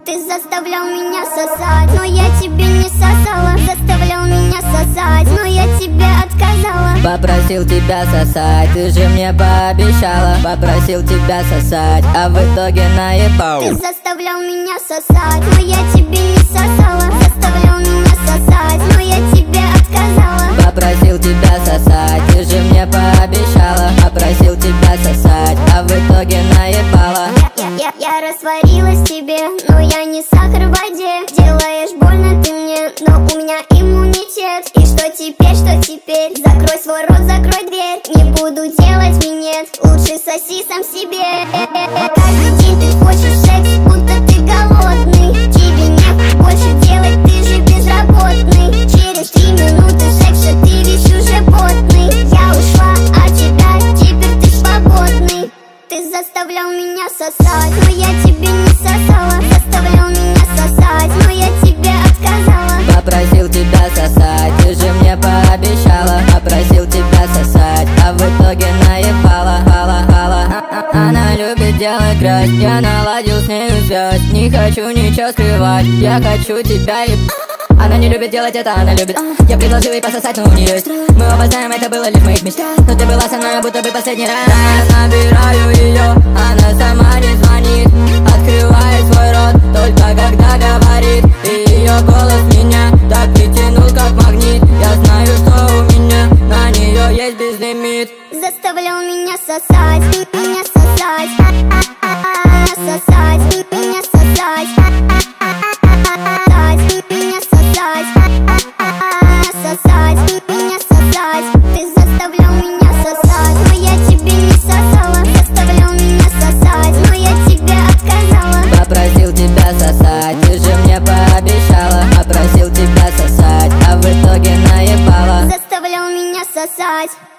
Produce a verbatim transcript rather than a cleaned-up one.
Ты заставлял меня сосать, но я тебе не сосала. Заставлял меня сосать, но я тебе отказала. Попросил тебя сосать, ты же мне пообещала. Попросил тебя сосать, а в итоге наебал. Ты заставлял меня сосать, но я тебе не сосала. Заставлял меня сосать, но я тебе отказала. Попросил тебя сосать, ты же мне пообещала. Попросил тебя сосать, а в итоге наебала. Я, я, я, я растворилась в тебе, но я не сахар в воде. Делаешь больно ты мне, но у меня иммунитет. И что теперь, что теперь? Закрой свой рот, закрой дверь. Не буду делать минет, лучше соси сам себе. Каждый день ты хочешь секс, будто ты голодный. Тебе не больше делать, ты же безработный. Через три минуты секса ты весь уже потный. Я ушла от тебя, теперь ты свободный. Ты заставлял меня сосать, но я тебе не сосала. Заставлял меня сосать, но я тебе отказала. Попросил тебя сосать, ты же мне пообещала. Попросил тебя сосать, а в итоге наебала. Хала, хала. Она любит делать грязь, я наладил с нею связь. Не хочу ничего скрывать, я хочу тебя еб... Она не любит делать это, она любит. Я предложил ей пососать, но у нее есть. Мы оба знаем, это было лишь в моих мечтах. Но ты была со мной, будто бы последний раз. Я набираю ее, она сама не звонит. Открывает свой рот, только когда говорит. И ее голос меня так притянул, как магнит. Я знаю, что у меня на нее есть безлимит. Заставлял меня сосать, меня сосать, сосать, меня сосать, меня сосать, сосать, меня сосать. Ты заставлял меня сосать, но я тебе не сосала. Заставлял меня сосать, но я тебе отказала. Попросил тебя сосать, ты же мне пообещала. Попросил тебя сосать, а в итоге наебала. Заставлял меня сосать.